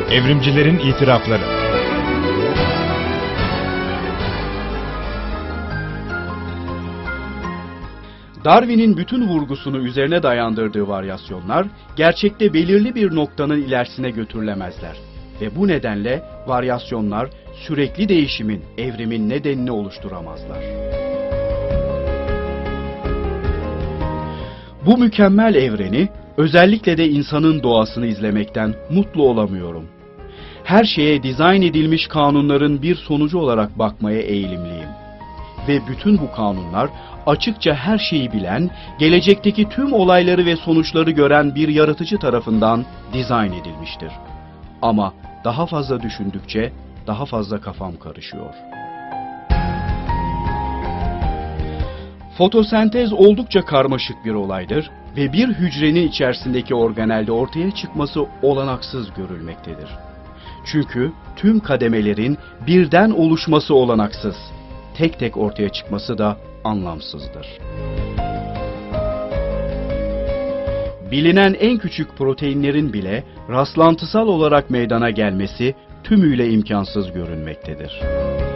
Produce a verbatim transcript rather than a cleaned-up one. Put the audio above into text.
Evrimcilerin itirafları. Darwin'in bütün vurgusunu üzerine dayandırdığı varyasyonlar, gerçekte belirli bir noktanın ilerisine götürülemezler. Ve bu nedenle varyasyonlar sürekli değişimin, evrimin nedenini oluşturamazlar. Bu mükemmel evreni, özellikle de insanın doğasını izlemekten mutlu olamıyorum. Her şeye dizayn edilmiş kanunların bir sonucu olarak bakmaya eğilimliyim. Ve bütün bu kanunlar, açıkça her şeyi bilen, gelecekteki tüm olayları ve sonuçları gören bir yaratıcı tarafından dizayn edilmiştir. Ama daha fazla düşündükçe daha fazla kafam karışıyor. Fotosentez oldukça karmaşık bir olaydır ve bir hücrenin içerisindeki organelde ortaya çıkması olanaksız görülmektedir. Çünkü tüm kademelerin birden oluşması olanaksız, tek tek ortaya çıkması da anlamsızdır. Bilinen en küçük proteinlerin bile rastlantısal olarak meydana gelmesi tümüyle imkansız görünmektedir.